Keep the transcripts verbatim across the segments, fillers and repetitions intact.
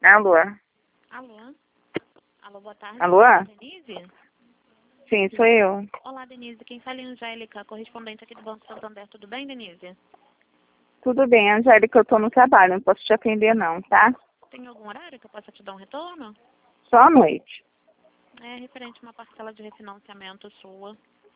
Alô? Alô? Alô, boa tarde. Alô? Denise? Sim, sou eu. Olá, Denise. Quem fala é a Angélica, correspondente aqui do Banco Santander. Tudo bem, Denise? Tudo bem, Angélica, eu tô no trabalho, não posso te atender não, tá? Tem algum horário que eu possa te dar um retorno? Só à noite. É referente a uma parcela de refinanciamento sua.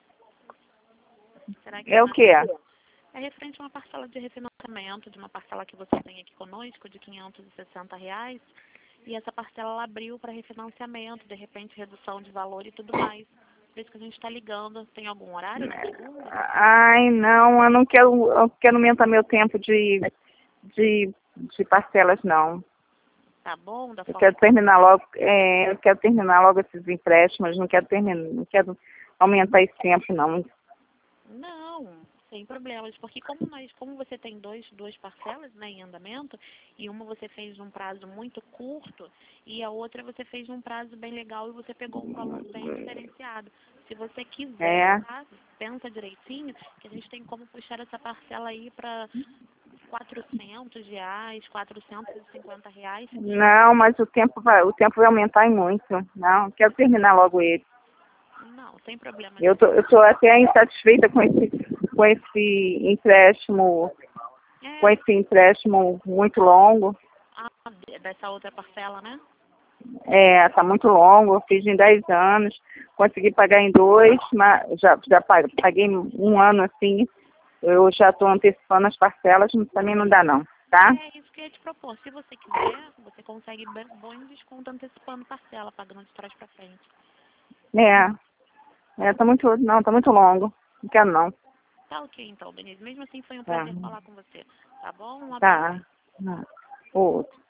Será que É o na- quê? É referente a uma parcela de refinanciamento, de uma parcela que você tem aqui conosco, de quinhentos e sessenta reais. E essa parcela ela abriu para refinanciamento, de repente redução de valor e tudo mais. Por isso que a gente está ligando. Tem algum horário na segunda? Ai, não, eu não quero, eu quero aumentar meu tempo de, de, de parcelas, não. Tá bom? Da Eu forma quero que terminar logo, é, eu quero terminar logo esses empréstimos, não quero terminar, não quero aumentar esse tempo, não. Não, sem problemas, porque como nós, como você tem dois, duas parcelas, né, em andamento, e uma você fez num prazo muito curto e a outra você fez num prazo bem legal e você pegou um valor bem diferenciado. Se você quiser, É. tá? Pensa direitinho, que a gente tem como puxar essa parcela aí para quatrocentos reais, quatrocentos e cinquenta reais. Não, mas o tempo vai, o tempo vai aumentar em muito. Não, quero terminar logo ele. Não, sem problemas. Eu tô, eu tô até insatisfeita com esse, com esse empréstimo, com É, esse empréstimo muito longo. a, dessa outra parcela, né? É, tá muito longo, eu fiz em dez anos, consegui pagar em dois, mas já, já paguei, paguei um ano assim, eu já estou antecipando as parcelas, mas também não dá não, tá? É isso que eu ia te propor. Se você quiser, você consegue bem- bom desconto antecipando parcela, pagando de trás para frente. É, é, tá muito, não, tá muito longo, não quero não. Tá ok então, Denise. Mesmo assim, foi um Tá, prazer falar com você. Tá bom? Um abraço. tá, outro.